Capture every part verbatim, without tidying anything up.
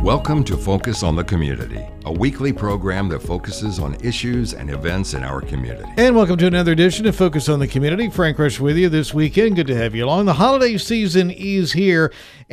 Welcome to Focus on the Community, a weekly program that focuses on issues and events in our community. And welcome to another edition of Focus on the Community. Frank Rush with you this weekend. Good to have you along. The holiday season is here,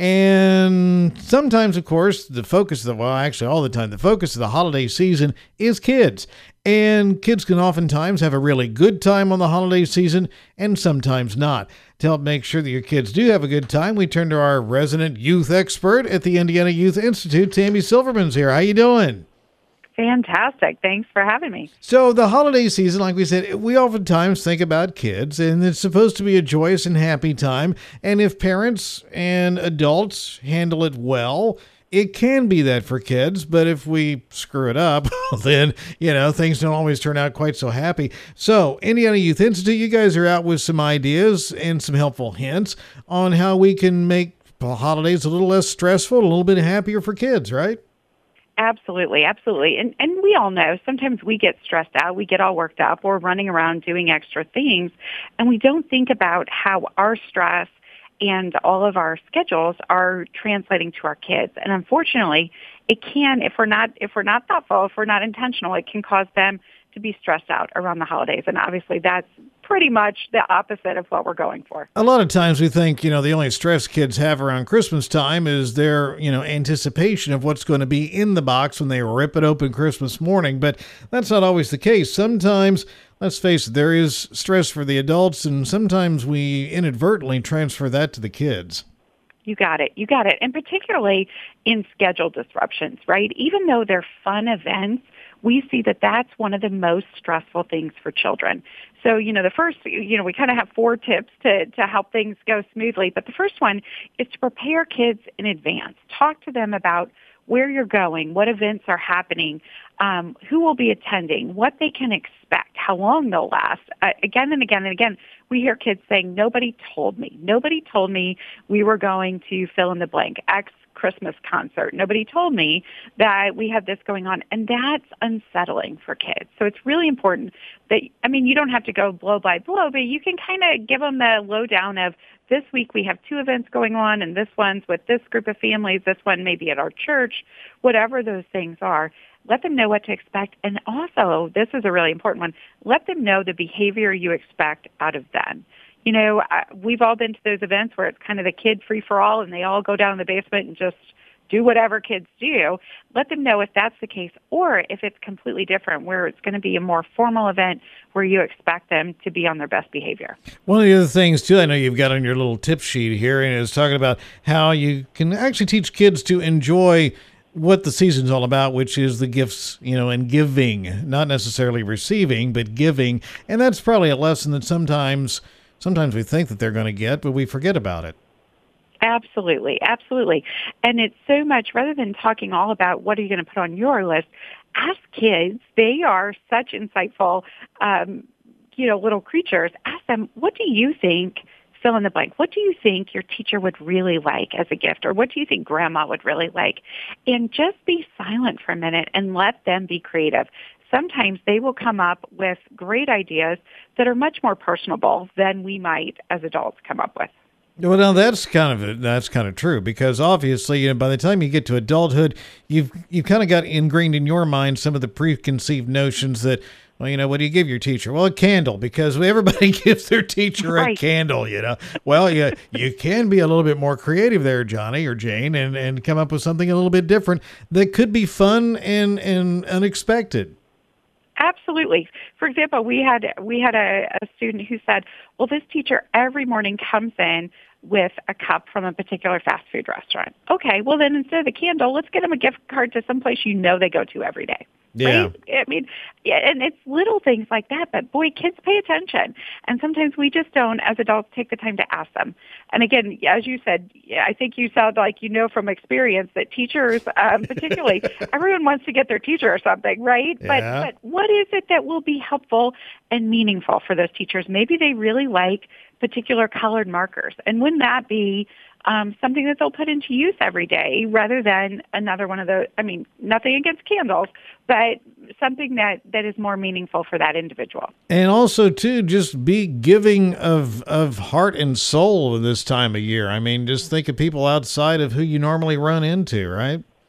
and sometimes, of course, the focus of the, well, actually all the time, the focus of the holiday season is kids. And kids can oftentimes have a really good time on the holiday season and sometimes not. To help make sure that your kids do have a good time, we turn to our resident youth expert at the Indiana Youth Institute. Tammy Silverman's here. How you doing? Fantastic. Thanks for having me. So the holiday season, like we said, we oftentimes think about kids, and it's supposed to be a joyous and happy time. And if parents and adults handle it well, it can be that for kids, but if we screw it up, then, you know, things don't always turn out quite so happy. So, Indiana Youth Institute, you guys are out with some ideas and some helpful hints on how we can make the holidays a little less stressful, a little bit happier for kids, right? Absolutely, absolutely. And and we all know sometimes we get stressed out, we get all worked up, we're running around doing extra things, and we don't think about how our stress and all of our schedules are translating to our kids. And unfortunately, it can, if we're not if we're not thoughtful, if we're not intentional, it can cause them to be stressed out around the holidays. And obviously that's pretty much the opposite of what we're going for. A lot of times we think, you know, the only stress kids have around Christmas time is their, you know, anticipation of what's going to be in the box when they rip it open Christmas morning. But that's not always the case. Sometimes, let's face it, there is stress for the adults, and sometimes we inadvertently transfer that to the kids. You got it. You got it. And particularly in schedule disruptions, right? Even though they're fun events, we see that that's one of the most stressful things for children. So, you know, the first, you know, we kind of have four tips to, to help things go smoothly. But the first one is to prepare kids in advance. Talk to them about where you're going, what events are happening, um, who will be attending, what they can expect, how long they'll last. Uh, again and again and again, we hear kids saying, nobody told me. Nobody told me we were going to fill in the blank, X Christmas concert. Nobody told me that we had this going on. And that's unsettling for kids. So it's really important that, I mean, you don't have to go blow by blow, but you can kind of give them the lowdown of, this week we have two events going on, and this one's with this group of families, this one may be at our church, whatever those things are. Let them know what to expect. And also, this is a really important one, let them know the behavior you expect out of them. You know, we've all been to those events where it's kind of the kid free-for-all, and they all go down in the basement and just do whatever kids do. Let them know if that's the case, or if it's completely different, where it's going to be a more formal event where you expect them to be on their best behavior. One of the other things, too, I know you've got on your little tip sheet here, and it's talking about how you can actually teach kids to enjoy what the season's all about, which is the gifts, you know, and giving, not necessarily receiving, but giving. And that's probably a lesson that sometimes, sometimes we think that they're going to get, but we forget about it. Absolutely, absolutely. And it's so much, rather than talking all about what are you going to put on your list, ask kids, they are such insightful, um, you know, little creatures. Ask them, what do you think, fill in the blank, what do you think your teacher would really like as a gift? Or what do you think grandma would really like? And just be silent for a minute and let them be creative. Sometimes they will come up with great ideas that are much more personable than we might as adults come up with. Well, now that's kind of that's kind of true, because obviously, you know, by the time you get to adulthood, you've you've kind of got ingrained in your mind some of the preconceived notions that, well, you know, what do you give your teacher? Well, a candle, because everybody gives their teacher right. a candle, you know. Well, you, you can be a little bit more creative there, Johnny or Jane, and, and come up with something a little bit different that could be fun and, and unexpected. Absolutely. For example, we had we had a, a student who said, well, this teacher every morning comes in with a cup from a particular fast food restaurant. Okay, well then instead of the candle, let's get them a gift card to someplace you know they go to every day. Yeah. Right? I mean, yeah, and it's little things like that, but boy, kids pay attention. And sometimes we just don't, as adults, take the time to ask them. And again, as you said, yeah, I think you sound like you know from experience that teachers, um, particularly, everyone wants to get their teacher something, right? Yeah. But, but what is it that will be helpful and meaningful for those teachers? Maybe they really like particular colored markers. And wouldn't that be um, something that they'll put into use every day rather than another one of those? I mean, nothing against candles, but something that, that is more meaningful for that individual. And also, too, just be giving of, of heart and soul this time of year. I mean, just think of people outside of who you normally run into, right?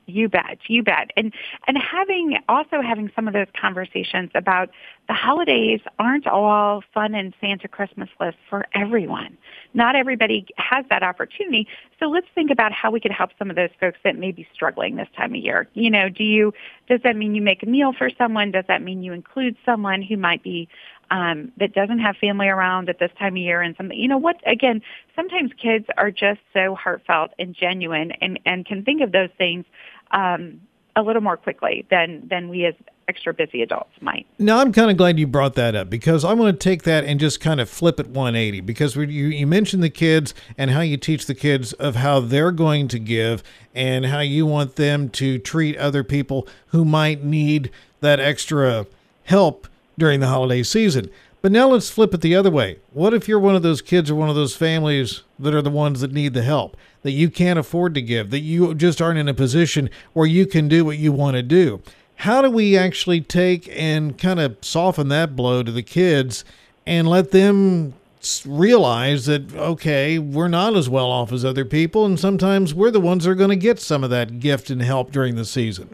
You bet, you bet. And and having also having some of those conversations about the holidays aren't all fun and Santa Christmas lists for everyone. Not everybody has that opportunity. So let's think about how we could help some of those folks that may be struggling this time of year. You know, do you does that mean you make a meal for someone? Does that mean you include someone who might be um, that doesn't have family around at this time of year? And some, you know what? Again, sometimes kids are just so heartfelt and genuine, and and can think of those things um, a little more quickly than than we as extra busy adults might. Now, I'm kind of glad you brought that up, because I want to take that and just kind of flip it one eighty, because we, you, you mentioned the kids and how you teach the kids of how they're going to give and how you want them to treat other people who might need that extra help during the holiday season. But now let's flip it the other way. What if you're one of those kids or one of those families that are the ones that need the help, that you can't afford to give, that you just aren't in a position where you can do what you want to do? How do we actually take and kind of soften that blow to the kids and let them realize that, okay, we're not as well off as other people, and sometimes we're the ones that are going to get some of that gift and help during the season?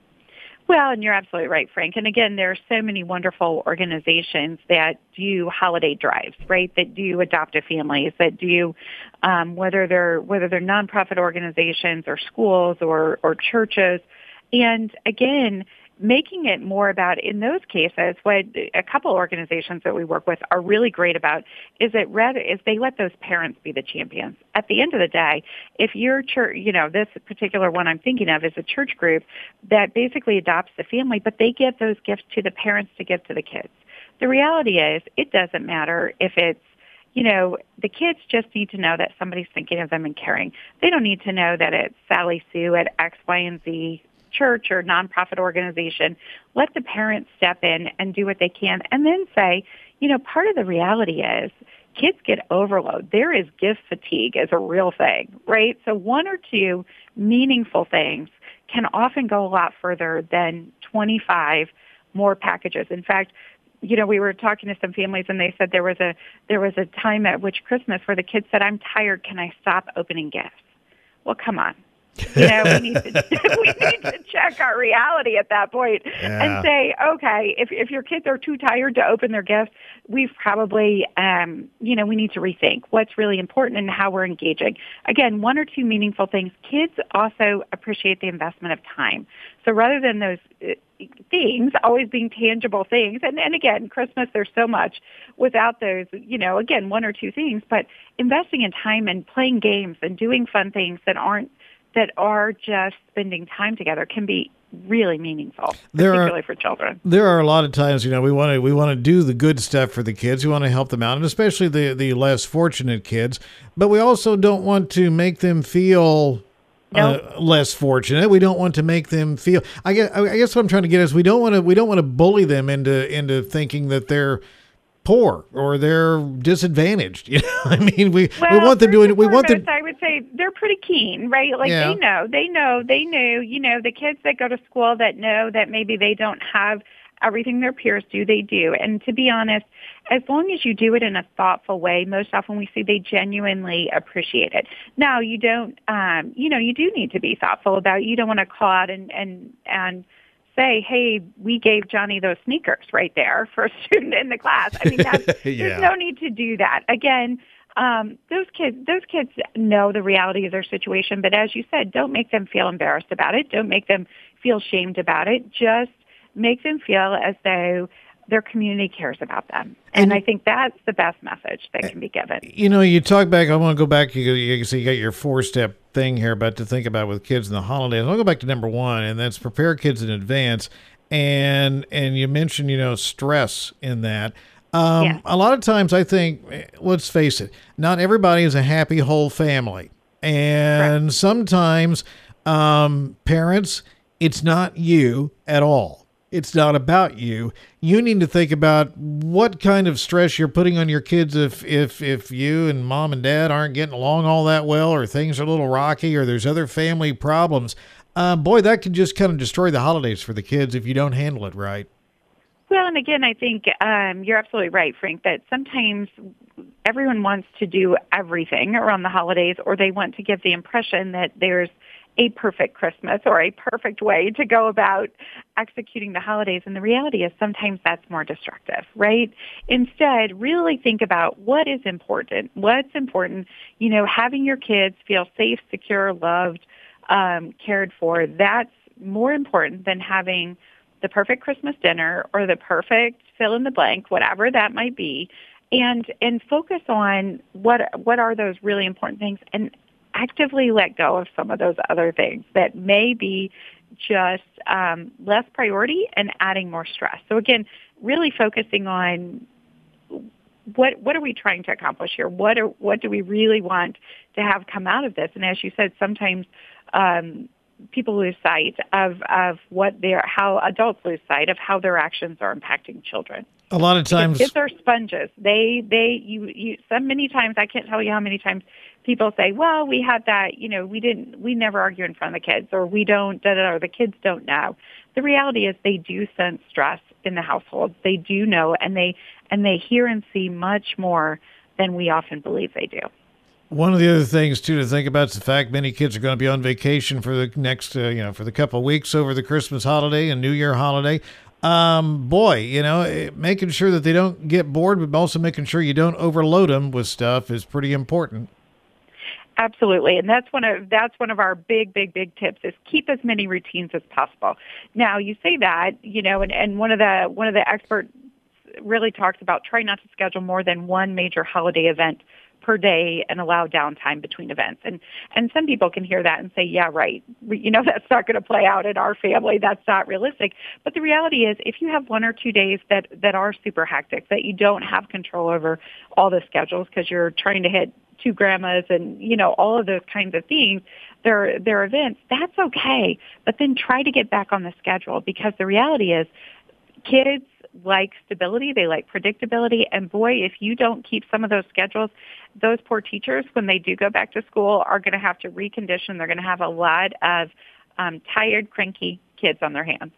Well, and you're absolutely right, Frank. And again, there are so many wonderful organizations that do holiday drives, right? That do adoptive families, that do um, whether they're whether they're nonprofit organizations or schools or or churches. And again, making it more about, in those cases, what a couple organizations that we work with are really great about is that rather is they let those parents be the champions. At the end of the day, if your church, you know, this particular one I'm thinking of is a church group that basically adopts the family, but they give those gifts to the parents to give to the kids. The reality is, it doesn't matter if it's, you know, the kids just need to know that somebody's thinking of them and caring. They don't need to know that it's Sally Sue at X, Y, and Z church or nonprofit organization. Let the parents step in and do what they can, and then say, you know, part of the reality is kids get overload. There is gift fatigue as a real thing, right? So one or two meaningful things can often go a lot further than twenty-five more packages. In fact, you know, we were talking to some families, and they said there was a there was a time at which Christmas where the kids said, "I'm tired. Can I stop opening gifts?" Well, come on. You know, we need to we need to check our reality at that point Yeah. and say, okay, if if your kids are too tired to open their gifts, we've probably, um, you know, we need to rethink what's really important and how we're engaging. Again, one or two meaningful things. Kids also appreciate the investment of time. So rather than those uh, things always being tangible things, and, and again, Christmas, there's so much without those, you know, again, one or two things, but investing in time and playing games and doing fun things that aren't that are just spending time together can be really meaningful, There particularly are, for children. There are a lot of times, you know, we want to we want to do the good stuff for the kids. We want to help them out, and especially the the less fortunate kids. But we also don't want to make them feel Nope. uh, less fortunate. We don't want to make them feel. I guess I guess what I'm trying to get is we don't want to we don't want to bully them into into thinking that they're poor or they're disadvantaged. You know, I mean, we Well, we want them first doing and we want them. foremost, I would say they're pretty keen, right? Like Yeah. they know, they know, they knew, you know, the kids that go to school that know that maybe they don't have everything their peers do, they do. And to be honest, as long as you do it in a thoughtful way, most often we see they genuinely appreciate it. Now, you don't, um, you know, you do need to be thoughtful about it. You don't want to call out and, and, and, say, hey, we gave Johnny those sneakers right there for a student in the class. I mean, that's, Yeah. there's no need to do that. Again, um, those kids, those kids know the reality of their situation, but as you said, don't make them feel embarrassed about it. Don't make them feel shamed about it. Just make them feel as though their community cares about them. And, And- I think that's the best message that can be given. You know, you talk back. I want to go back. You, you, so you got your four-step thing here about to think about with kids in the holidays. I'll go back to number one, and that's prepare kids in advance. And and you mentioned, you know, stress in that. Um, Yeah. A lot of times, I think, eh, let's face it, not everybody is a happy whole family, and Correct. sometimes um, parents, it's not you at all. It's not about you. You need to think about what kind of stress you're putting on your kids if if if you and mom and dad aren't getting along all that well, or things are a little rocky, or there's other family problems. Uh, boy, that can just kind of destroy the holidays for the kids if you don't handle it right. Well, and again, I think um, you're absolutely right, Frank, that sometimes everyone wants to do everything around the holidays, or they want to give the impression that there's a perfect Christmas or a perfect way to go about executing the holidays. And the reality is sometimes that's more destructive, right? Instead, really think about what is important. What's important, you know, having your kids feel safe, secure, loved, um, cared for. That's more important than having the perfect Christmas dinner or the perfect fill in the blank, whatever that might be. And and focus on what what are those really important things, and actively let go of some of those other things that may be just um, less priority and adding more stress. So again, really focusing on what what are we trying to accomplish here? What are what do we really want to have come out of this? And as you said, sometimes um, people lose sight of of what their how adults lose sight of how their actions are impacting children. A lot of times, because kids are sponges. They, they, you, you. So many times, I can't tell you how many times people say, "Well, we had that. You know, we didn't. We never argue in front of the kids, or we don't. Da, da, da, or the kids don't know." The reality is, they do sense stress in the household. They do know, and they and they hear and see much more than we often believe they do. one of the other things too to think about is the fact many kids are going to be on vacation for the next, uh, you know, for the couple of weeks over the Christmas holiday and New Year holiday. Um, boy, you know, making sure that they don't get bored, but also making sure you don't overload them with stuff is pretty important. Absolutely, and that's one of that's one of our big, big, big tips is keep as many routines as possible. Now, you say that, you know, and, and one of the one of the experts really talks about try not to schedule more than one major holiday event per day and allow downtime between events. And and some people can hear that and say, yeah, right. You know, that's not going to play out in our family. That's not realistic. But the reality is if you have one or two days that, that are super hectic, that you don't have control over all the schedules because you're trying to hit two grandmas and, you know, all of those kinds of things, their their events, that's okay. But then try to get back on the schedule because the reality is kids like stability, they like predictability, and boy, if you don't keep some of those schedules, those poor teachers, when they do go back to school, are going to have to recondition. They're going to have a lot of um, tired, cranky kids on their hands.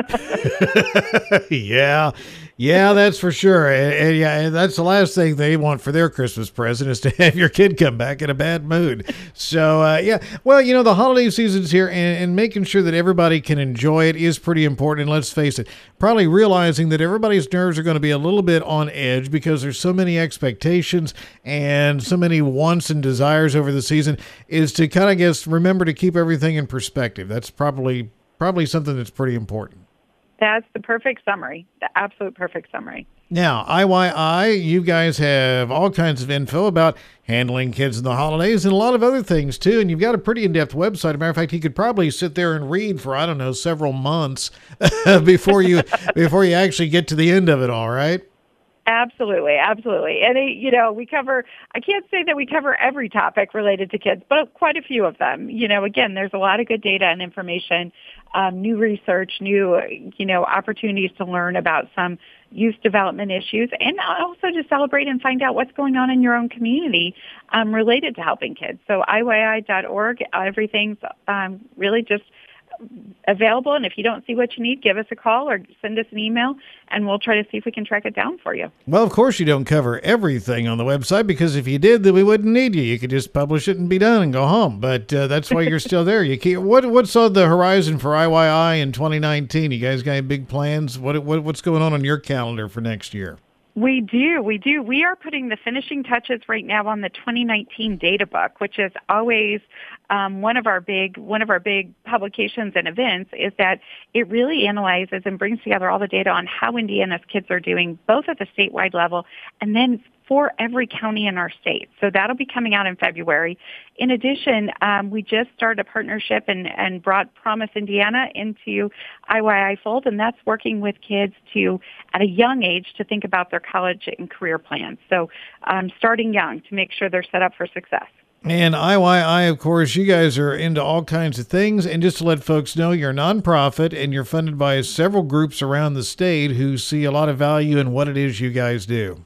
yeah, yeah, that's for sure. And, and yeah, and that's the last thing they want for their Christmas present is to have your kid come back in a bad mood. So uh, yeah, well, you know, the holiday season's here, and, and making sure that everybody can enjoy it is pretty important. And let's face it, probably realizing that everybody's nerves are going to be a little bit on edge because there's so many expectations and so many wants and desires over the season is to kind of just remember to keep everything in perspective. That's probably Probably something that's pretty important. That's the perfect summary, the absolute perfect summary. Now, I Y I, you guys have all kinds of info about handling kids in the holidays and a lot of other things, too. And you've got a pretty in-depth website. As a matter of fact, you could probably sit there and read for, I don't know, several months before you before you actually get to the end of it all, right? Absolutely, absolutely. And, it, you know, we cover, I can't say that we cover every topic related to kids, but quite a few of them. You know, again, there's a lot of good data and information, um, new research, new, you know, opportunities to learn about some youth development issues, and also to celebrate and find out what's going on in your own community um, related to helping kids. So I Y I dot org, everything's um, really just available, and if you don't see what you need, give us a call or send us an email, and we'll try to see if we can track it down for you. Well, of course you don't cover everything on the website, because if you did, then we wouldn't need you. You could just publish it and be done and go home, but uh, that's why you're still there. You keep, what What's on the horizon for I Y I in twenty nineteen? You guys got any big plans? What, what What's going on on your calendar for next year? We do. We do. We are putting the finishing touches right now on the twenty nineteen data book, which is always um, one of our big one of our big publications and events. Is that it really analyzes and brings together all the data on how Indiana's kids are doing, both at the statewide level and then for every county in our state. So that'll be coming out in February. In addition, um, we just started a partnership and, and brought Promise Indiana into I Y I Fold, and that's working with kids to, at a young age, to think about their college and career plans. So um, starting young to make sure they're set up for success. And I Y I, of course, you guys are into all kinds of things. And just to let folks know, you're a nonprofit, and you're funded by several groups around the state who see a lot of value in what it is you guys do.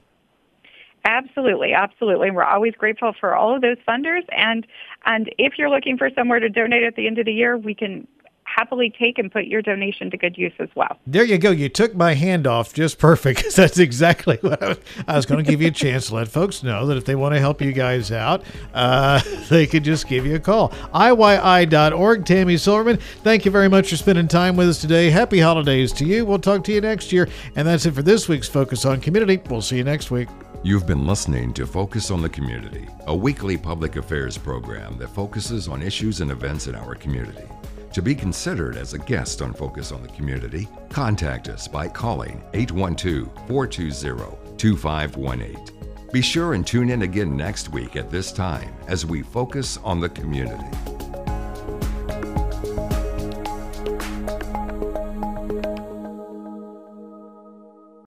Absolutely, absolutely. We're always grateful for all of those funders. And and if you're looking for somewhere to donate at the end of the year, we can happily take and put your donation to good use as well. There you go. You took my hand off just perfect, because that's exactly what I was, I was going to give you a chance to let folks know that if they want to help you guys out, uh, they could just give you a call. I Y I dot org. Tammy Silverman, thank you very much for spending time with us today. Happy holidays to you. We'll talk to you next year. And that's it for this week's Focus on Community. We'll see you next week. You've been listening to Focus on the Community, a weekly public affairs program that focuses on issues and events in our community. To be considered as a guest on Focus on the Community, contact us by calling eight one two, four two zero, two five one eight. Be sure and tune in again next week at this time as we focus on the community.